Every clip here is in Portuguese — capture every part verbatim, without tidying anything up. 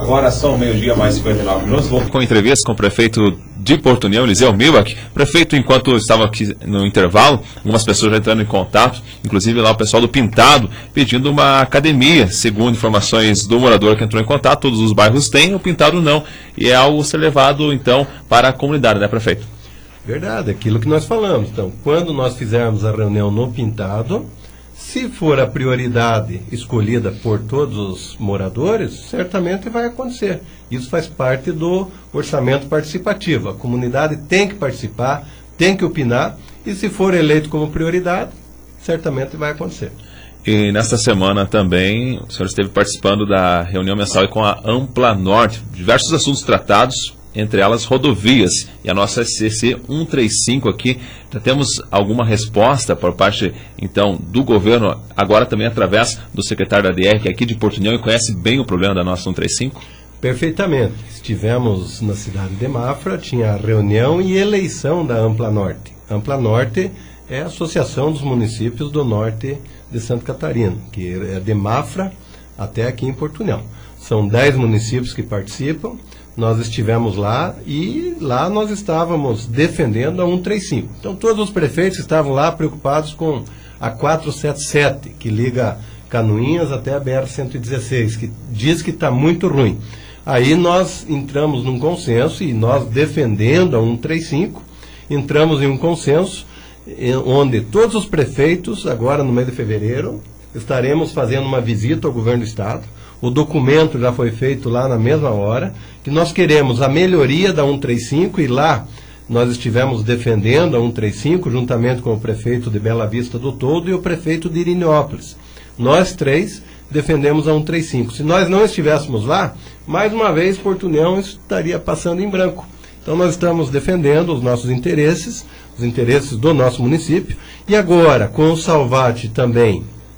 Agora são meio-dia mais cinquenta e nove minutos. Vou com entrevista com o prefeito de Porto União, Eliseu Milbach. Prefeito, enquanto estava aqui no intervalo, algumas pessoas já entrando em contato, inclusive lá o pessoal do Pintado, pedindo uma academia. Segundo informações do morador que entrou em contato, todos os bairros têm, o Pintado não. E é algo a ser levado, então, para a comunidade, né, prefeito? Verdade, aquilo que nós falamos. Então, quando nós fizermos a reunião no Pintado, se for a prioridade escolhida por todos os moradores, certamente vai acontecer. Isso faz parte do orçamento participativo. A comunidade tem que participar, tem que opinar, e se for eleito como prioridade, certamente vai acontecer. E nesta semana também, o senhor esteve participando da reunião mensal com a Ampla Norte, diversos assuntos tratados, entre elas rodovias, e a nossa C C cento e trinta e cinco aqui, já temos alguma resposta por parte, então, do governo, agora também através do secretário da D R, que é aqui de Porto União e conhece bem o problema da nossa cento e trinta e cinco? Perfeitamente. Estivemos na cidade de Mafra, tinha a reunião e eleição da Ampla Norte. Ampla Norte é a Associação dos Municípios do Norte de Santa Catarina, que é de Mafra até aqui em Porto União. São dez municípios que participam. Nós estivemos lá e lá nós estávamos defendendo a cento e trinta e cinco. Então todos os prefeitos estavam lá preocupados com a quatrocentos e setenta e sete, que liga Canoinhas até a B R cento e dezesseis, que diz que está muito ruim. Aí nós entramos num consenso e nós defendendo a cento e trinta e cinco, entramos em um consenso onde todos os prefeitos, agora no mês de fevereiro, estaremos fazendo uma visita ao governo do estado. O documento já foi feito lá na mesma hora, que nós queremos a melhoria da cento e trinta e cinco, e lá nós estivemos defendendo a cento e trinta e cinco, juntamente com o prefeito de Bela Vista do Toldo e o prefeito de Irinópolis. Nós três defendemos a cento e trinta e cinco. Se nós não estivéssemos lá, mais uma vez Porto União estaria passando em branco. Então nós estamos defendendo os nossos interesses, os interesses do nosso município, e agora, com o Salvati também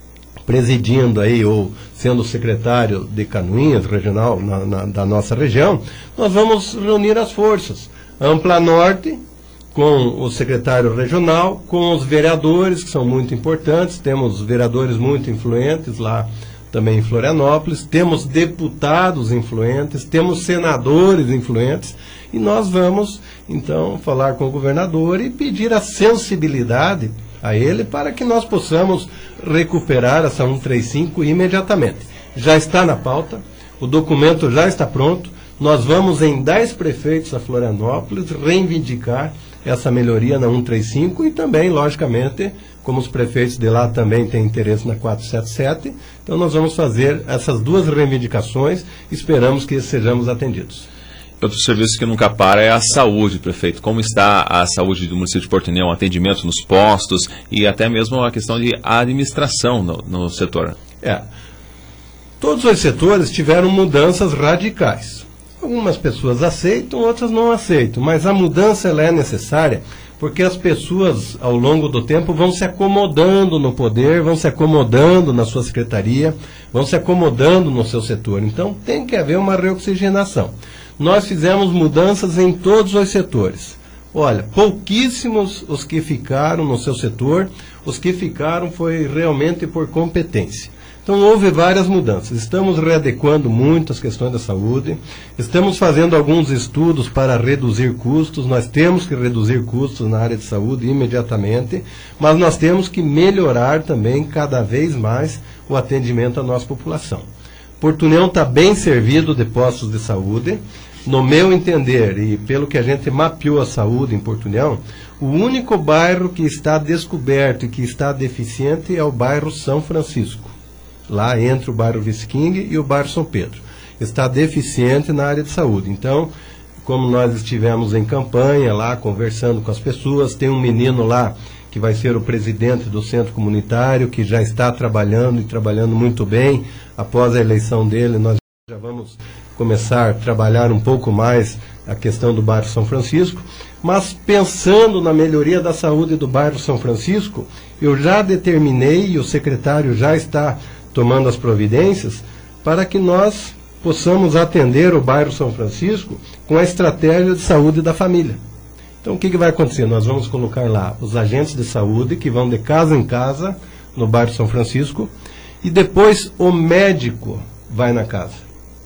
presidindo aí, ou sendo secretário de Canoinhas regional na, na, da nossa região, nós vamos reunir as forças. Ampla Norte, com o secretário regional, com os vereadores, que são muito importantes, temos vereadores muito influentes lá também em Florianópolis, temos deputados influentes, temos senadores influentes, e nós vamos, então, falar com o governador e pedir a sensibilidade a ele para que nós possamos recuperar essa cento e trinta e cinco imediatamente. Já está na pauta, o documento já está pronto, nós vamos em dez prefeitos a Florianópolis reivindicar essa melhoria na cento e trinta e cinco e também, logicamente, como os prefeitos de lá também têm interesse na quatrocentos e setenta e sete, então nós vamos fazer essas duas reivindicações e esperamos que sejamos atendidos. Outro serviço que nunca para é a saúde, prefeito. Como está a saúde do município de Porto União, atendimento nos postos e até mesmo a questão de administração no, no setor? É. Todos os setores tiveram mudanças radicais. Algumas pessoas aceitam, outras não aceitam, mas a mudança ela é necessária porque as pessoas, ao longo do tempo, vão se acomodando no poder, vão se acomodando na sua secretaria, vão se acomodando no seu setor. Então, tem que haver uma reoxigenação. Nós fizemos mudanças em todos os setores. Olha, pouquíssimos os que ficaram no seu setor, os que ficaram foi realmente por competência. Então houve várias mudanças. Estamos readequando muito as questões da saúde, estamos fazendo alguns estudos para reduzir custos, nós temos que reduzir custos na área de saúde imediatamente, mas nós temos que melhorar também cada vez mais o atendimento à nossa população. Porto União está bem servido de postos de saúde. No meu entender, e pelo que a gente mapeou a saúde em Porto União, o único bairro que está descoberto e que está deficiente é o bairro São Francisco, lá entre o bairro Visking e o bairro São Pedro. Está deficiente na área de saúde. Então, como nós estivemos em campanha lá, conversando com as pessoas, tem um menino lá que vai ser o presidente do centro comunitário, que já está trabalhando e trabalhando muito bem. Após a eleição dele, nós já vamos começar a trabalhar um pouco mais a questão do bairro São Francisco, mas pensando na melhoria da saúde do bairro São Francisco, eu já determinei, e o secretário já está tomando as providências, para que nós possamos atender o bairro São Francisco com a estratégia de saúde da família. Então o que, que vai acontecer? Nós vamos colocar lá os agentes de saúde que vão de casa em casa no bairro São Francisco, e depois o médico vai na casa.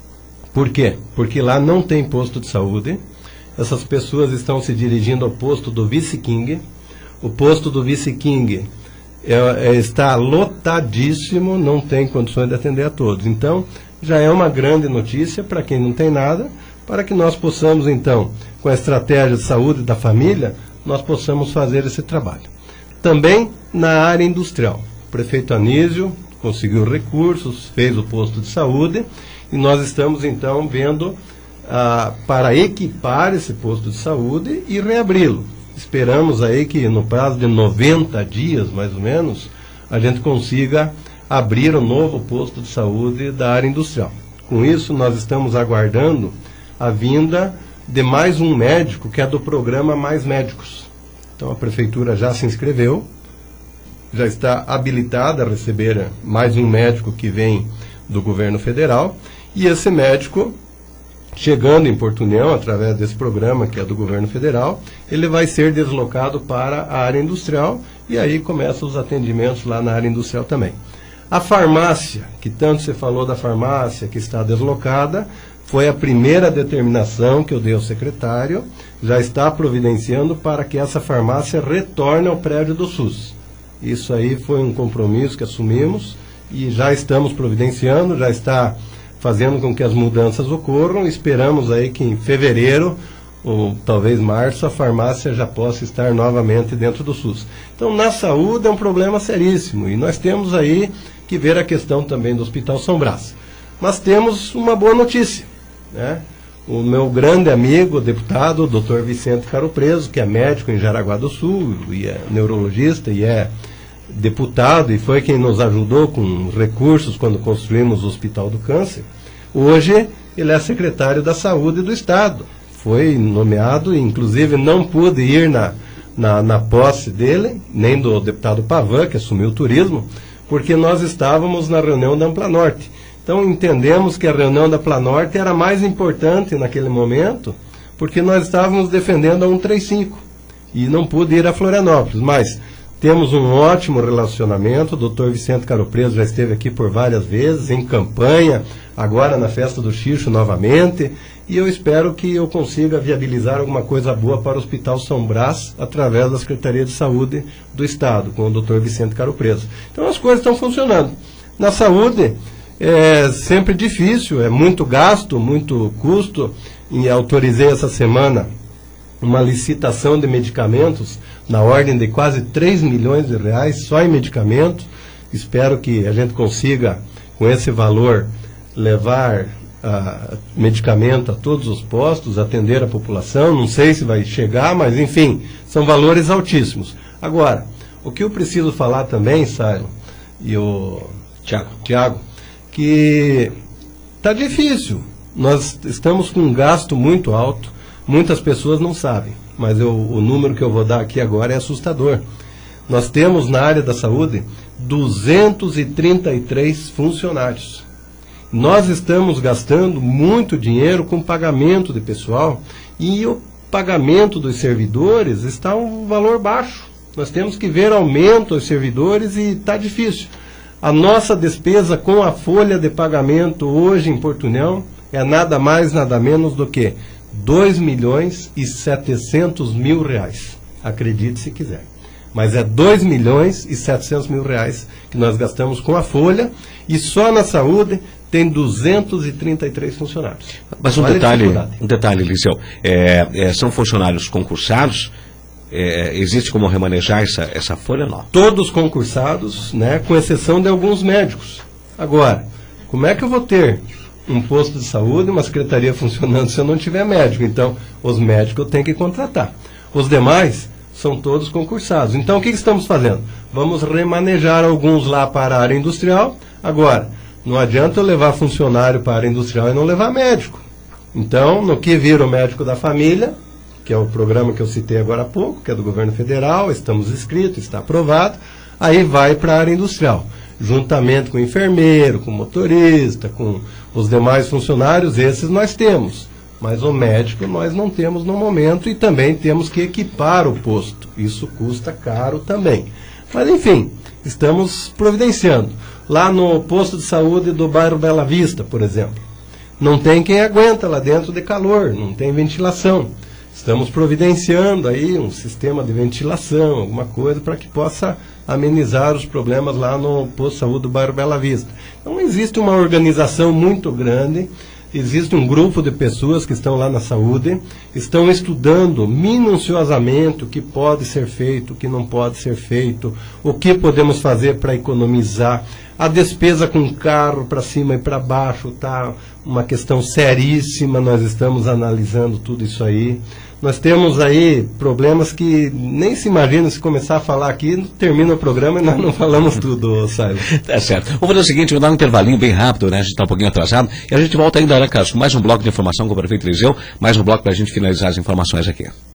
Por quê? Porque lá não tem posto de saúde. Essas pessoas estão se dirigindo ao posto do Vice-King. O posto do Vice-King é, é, está lotadíssimo, não tem condições de atender a todos. Então, já é uma grande notícia para quem não tem nada, para que nós possamos, então, com a estratégia de saúde da família, nós possamos fazer esse trabalho. Também na área industrial. O prefeito Anísio conseguiu recursos, fez o posto de saúde, e nós estamos, então, vendo ah, para equipar esse posto de saúde e reabri-lo. Esperamos aí que no prazo de noventa dias, mais ou menos, a gente consiga abrir um novo posto de saúde da área industrial. Com isso, nós estamos aguardando a vinda de mais um médico, que é do programa Mais Médicos. Então, a prefeitura já se inscreveu, já está habilitada a receber mais um médico que vem do governo federal, e esse médico, chegando em Porto União, através desse programa que é do governo federal, ele vai ser deslocado para a área industrial, e aí começam os atendimentos lá na área industrial também. A farmácia, que tanto você falou da farmácia que está deslocada, foi a primeira determinação que eu dei ao secretário, já está providenciando para que essa farmácia retorne ao prédio do SUS. Isso aí foi um compromisso que assumimos e já estamos providenciando, já está fazendo com que as mudanças ocorram. Esperamos aí que em fevereiro, ou talvez março, a farmácia já possa estar novamente dentro do SUS. Então, na saúde é um problema seríssimo e nós temos aí que ver a questão também do Hospital São Brás. Mas temos uma boa notícia, né? O meu grande amigo, o deputado, o doutor Vicente Caro Preso, que é médico em Jaraguá do Sul, e é neurologista e é deputado, e foi quem nos ajudou com recursos quando construímos o Hospital do Câncer, hoje ele é secretário da Saúde do Estado. Foi nomeado, inclusive não pude ir na, na, na posse dele, nem do deputado Pavan, que assumiu o turismo, porque nós estávamos na reunião da Ampla Norte. Então entendemos que a reunião da Ampla Norte era mais importante naquele momento, porque nós estávamos defendendo a cento e trinta e cinco e não pude ir a Florianópolis, mas temos um ótimo relacionamento. O doutor Vicente Caro Preso já esteve aqui por várias vezes, em campanha, agora na festa do Xixo novamente, e eu espero que eu consiga viabilizar alguma coisa boa para o Hospital São Brás, através da Secretaria de Saúde do Estado, com o doutor Vicente Caro Preso. Então as coisas estão funcionando. Na saúde é sempre difícil, é muito gasto, muito custo, e autorizei essa semana uma licitação de medicamentos na ordem de quase três milhões de reais só em medicamentos. Espero que a gente consiga, com esse valor, levar uh, medicamento a todos os postos, atender a população. Não sei se vai chegar, mas enfim, são valores altíssimos. Agora, o que eu preciso falar também, Sailo e o Tiago, Tiago, que está difícil. Nós estamos com um gasto muito alto. Muitas pessoas não sabem, mas eu, o número que eu vou dar aqui agora é assustador. Nós temos na área da saúde duzentos e trinta e três funcionários. Nós estamos gastando muito dinheiro com pagamento de pessoal e o pagamento dos servidores está um valor baixo. Nós temos que ver aumento aos servidores e está difícil. A nossa despesa com a folha de pagamento hoje em Porto União é nada mais, nada menos do que dois milhões e setecentos mil reais. Acredite se quiser. Mas é dois milhões e setecentos mil reais que nós gastamos com a folha, e só na saúde tem duzentos e trinta e três funcionários. Mas um detalhe, um detalhe, Eliseu, é, é, são funcionários concursados? É, existe como remanejar essa, essa folha? Não. Todos concursados, né, com exceção de alguns médicos. Agora, como é que eu vou ter um posto de saúde, uma secretaria funcionando se eu não tiver médico? Então, os médicos eu tenho que contratar. Os demais são todos concursados. Então, o que, que estamos fazendo? Vamos remanejar alguns lá para a área industrial. Agora, não adianta eu levar funcionário para a área industrial e não levar médico. Então, no que vira o médico da família, que é o programa que eu citei agora há pouco, que é do governo federal, estamos inscritos, está aprovado, aí vai para a área industrial, juntamente com o enfermeiro, com o motorista, com os demais funcionários. Esses nós temos, mas o médico nós não temos no momento, e também temos que equipar o posto. Isso custa caro também. Mas, enfim, estamos providenciando. Lá no posto de saúde do bairro Bela Vista, por exemplo, não tem quem aguenta lá dentro de calor, não tem ventilação. Estamos providenciando aí um sistema de ventilação, alguma coisa, para que possa amenizar os problemas lá no posto de saúde do bairro Bela Vista. Então existe uma organização muito grande, existe um grupo de pessoas que estão lá na saúde, estão estudando minuciosamente o que pode ser feito, o que não pode ser feito, o que podemos fazer para economizar. A despesa com carro para cima e para baixo está uma questão seríssima, nós estamos analisando tudo isso aí. Nós temos aí problemas que nem se imagina, se começar a falar aqui, termina o programa e nós não falamos tudo, Sailo. Tá certo. Vamos fazer o seguinte, vou dar um intervalinho bem rápido, né? A gente está um pouquinho atrasado. E a gente volta ainda, né, Carlos, com mais um bloco de informação com o prefeito Eliseu, mais um bloco para a gente finalizar as informações aqui.